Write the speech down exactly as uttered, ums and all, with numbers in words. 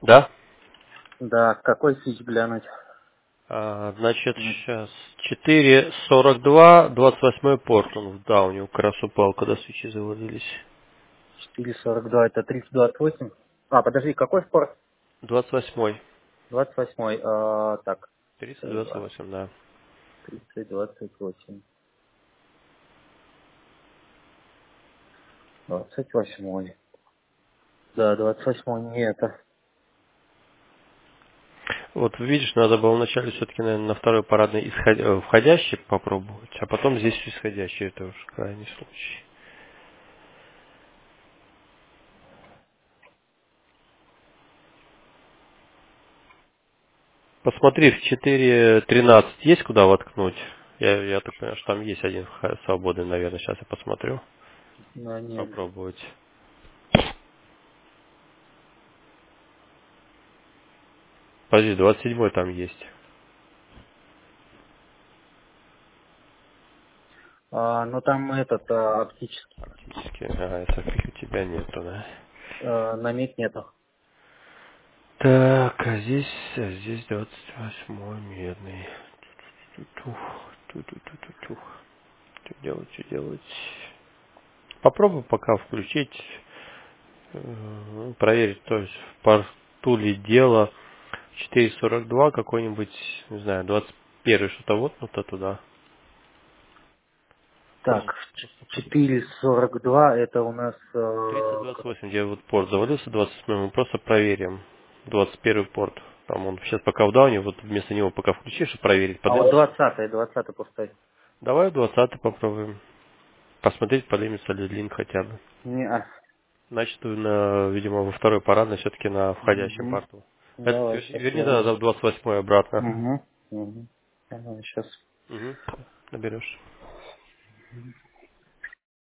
Да? Да, какой фич глянуть? А, значит, Ну, сейчас четыре сорок два, двадцать восьмой порт, он в дауне, как раз упал, когда свечи заводились. четыре сорок два это тридцать двадцать восемь. А, подожди, какой спорт? двадцать восьмой. двадцать восьмой. А, так, тридцать сорок двадцать два. восемь, да. тридцать двадцать восемь. двадцать восьмой. Да, двадцать восьмой не это. Вот видишь, надо было вначале все-таки, наверное, на второй парадный исход... э, входящий попробовать, а потом здесь исходящий, это уж крайний случай. Посмотри, в четыре тринадцать есть куда воткнуть? Я, я так понимаю, что там есть один х- свободный, наверное, сейчас я посмотрю. Да, нет. Попробовать. Подожди, двадцать седьмой там есть. А, ну там этот а, оптический. Оптически. Ага, это у тебя нету, да? А, на миг нету. Так, а здесь, а здесь двадцать восьмой медный. Ту-ту-ту, ту-ту-ту-ту-ту. Что делать, что делать? Попробуй пока включить, э, проверить, то есть в порту ли дело четыреста сорок два какой-нибудь, не знаю, двадцать первый что-то воткнуто туда. Так, Просто, просто подожди. четыре сорок два это у нас... тридцать э, двадцать восемь, где вот порт завалился, двадцать восьмой, мы просто проверим. двадцать первый порт. Там он сейчас пока в дауне, вот вместо него пока включишь и проверить, а вот поднимется. двадцатый, двадцатый пустой. Давай двадцатый попробуем. Посмотреть, поднимется ли линк хотя бы. Не, а. Значит, на, видимо, во второй парадной все-таки на входящем Угу. порту. Это, Давай, верни, сейчас верни гляну. тогда в двадцать восьмой обратно. Угу. Угу. Ага, сейчас. Угу. Наберешь.